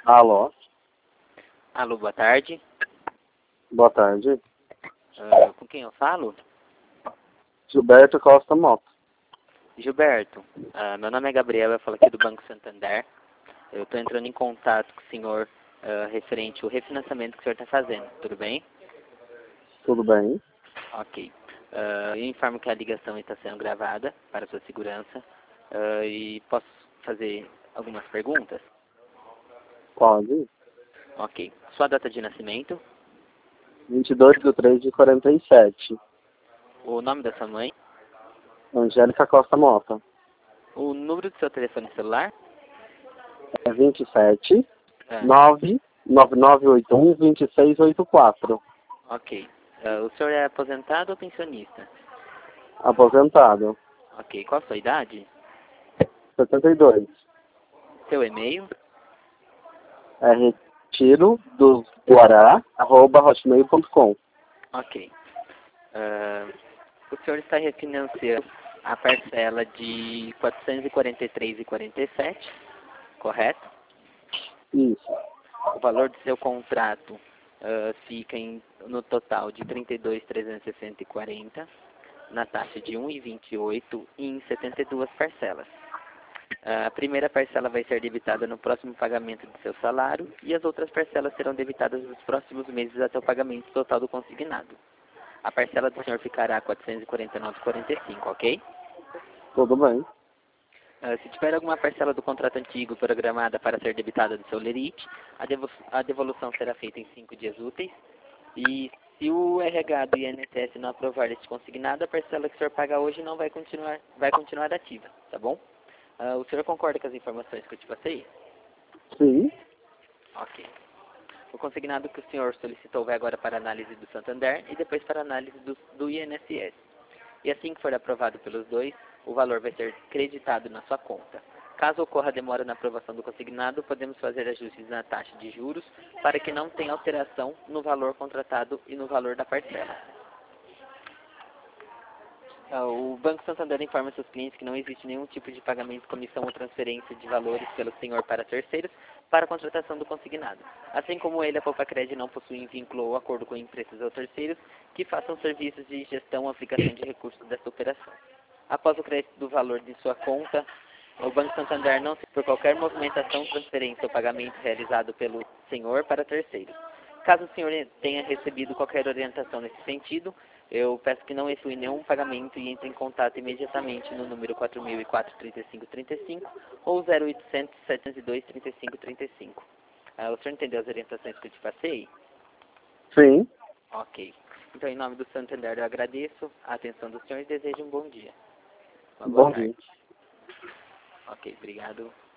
Alô? Alô, boa tarde. Boa tarde. Com quem eu falo? Gilberto Costa Moto. Gilberto, meu nome é Gabriel, eu falo aqui do Banco Santander. Eu estou entrando em contato com o senhor referente ao refinanciamento que o senhor está fazendo, tudo bem? Tudo bem? Ok. Eu informo que a ligação está sendo gravada para sua segurança e posso fazer algumas perguntas? Pode. Ok. Sua data de nascimento, 22/3/47. o nome da sua mãe, Angélica Costa Mota. o número do seu telefone celular, É 27 Ah, 99981 2684. ok. O senhor é aposentado ou pensionista? Aposentado. Ok. Qual a sua idade? 72. Seu e-mail? É retiro do Guará, @hotmail.com. Ok. O senhor está refinanciando a parcela de 443,47, correto? Isso. O valor do seu contrato fica no total de 32.360,40, na taxa de 1,28 e em 72 parcelas. A primeira parcela vai ser debitada no próximo pagamento do seu salário e as outras parcelas serão debitadas nos próximos meses até o pagamento total do consignado. A parcela do senhor ficará 449,45, ok? Tudo bem. Se tiver alguma parcela do contrato antigo programada para ser debitada do seu lerite, a devolução será feita em 5 dias úteis. E se o RH do INSS não aprovar este consignado, a parcela que o senhor paga hoje não vai continuar ativa, tá bom? O senhor concorda com as informações que eu te passei? Sim. Ok. O consignado que o senhor solicitou vai agora para análise do Santander e depois para análise do INSS. E assim que for aprovado pelos dois, o valor vai ser creditado na sua conta. Caso ocorra demora na aprovação do consignado, podemos fazer ajustes na taxa de juros para que não tenha alteração no valor contratado e no valor da parcela. O Banco Santander informa seus clientes que não existe nenhum tipo de pagamento, comissão ou transferência de valores pelo senhor para terceiros para a contratação do consignado. Assim como ele, a Poupa-Cred não possui vínculo ou acordo com empresas ou terceiros que façam serviços de gestão ou aplicação de recursos dessa operação. Após o crédito do valor de sua conta, o Banco Santander não se por qualquer movimentação, transferência ou pagamento realizado pelo senhor para terceiros. Caso o senhor tenha recebido qualquer orientação nesse sentido, eu peço que não efetue nenhum pagamento e entre em contato imediatamente no número 4004-3535 ou 0800 702 3535. O senhor entendeu as orientações que eu te passei? Sim. Ok. Então, em nome do Santander, eu agradeço a atenção do senhor e desejo um bom dia. Uma boa Bom tarde. dia. Ok, obrigado.